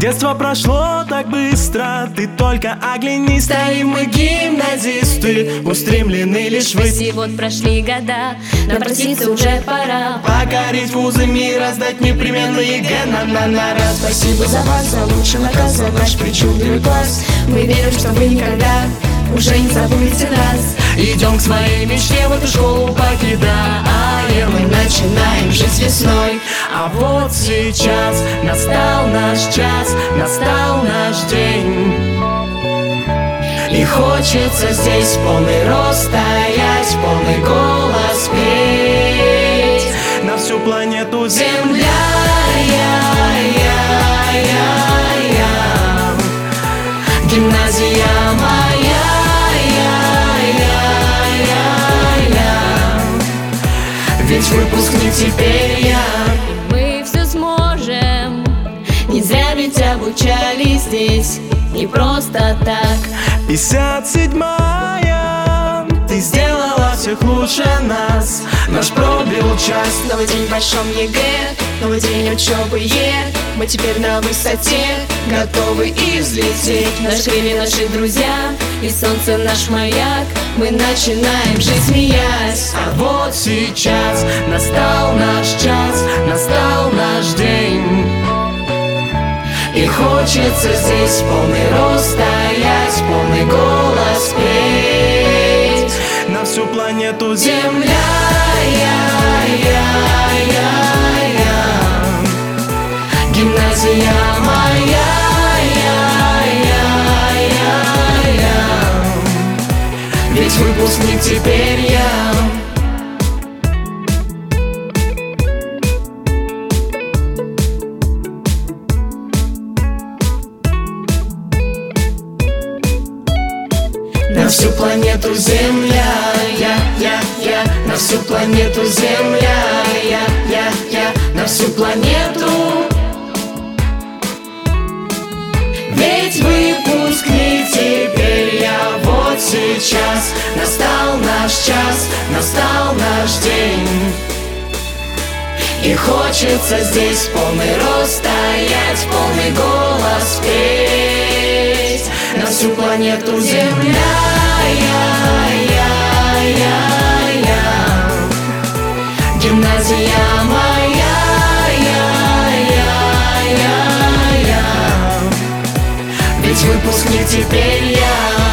Детство прошло так быстро, ты только оглянись. Стоим мы гимназисты, устремлены лишь ввысь. И вот прошли года, нам проситься уже пора. Покорить вузы мира, сдать непременные ЕГЭ на раз. Спасибо за вас, за лучший наказ, за наш причудливый класс. Мы верим, что вы никогда уже не забудете нас. Идем к своей мечте, в эту школу покидаем. Мы начинаем жить весной. А вот сейчас настал наш час, настал наш день. И хочется здесь в полный рост стоять, в полный голос петь на всю планету Земля. Гимназия моя. Ведь выпускник теперь я. Мы все сможем. Не зря ведь обучались здесь, не просто так. 57-я, ты сделала всех лучше нас. Наш пробил час. Новый день в большом ЕГЭ, новый день учебы Мы теперь на высоте, готовы взлететь. Наш крылья, наши друзья, и солнце наш маяк. Мы начинаем жить, смеясь. А вот сейчас настал наш час, настал наш день. И хочется здесь в полный рост стоять, в полный голос петь на всю планету Земля. Гимназия моя. Ведь выпускник теперь я. На всю планету Земля, на всю планету Земля, на всю планету. Ведь выпускник теперь я. Вот сейчас настал наш час, настал наш день. И хочется здесь в полный рост стоять, в полный голос петь на всю планету Земля. Гимназия моя. Ведь выпускник теперь я.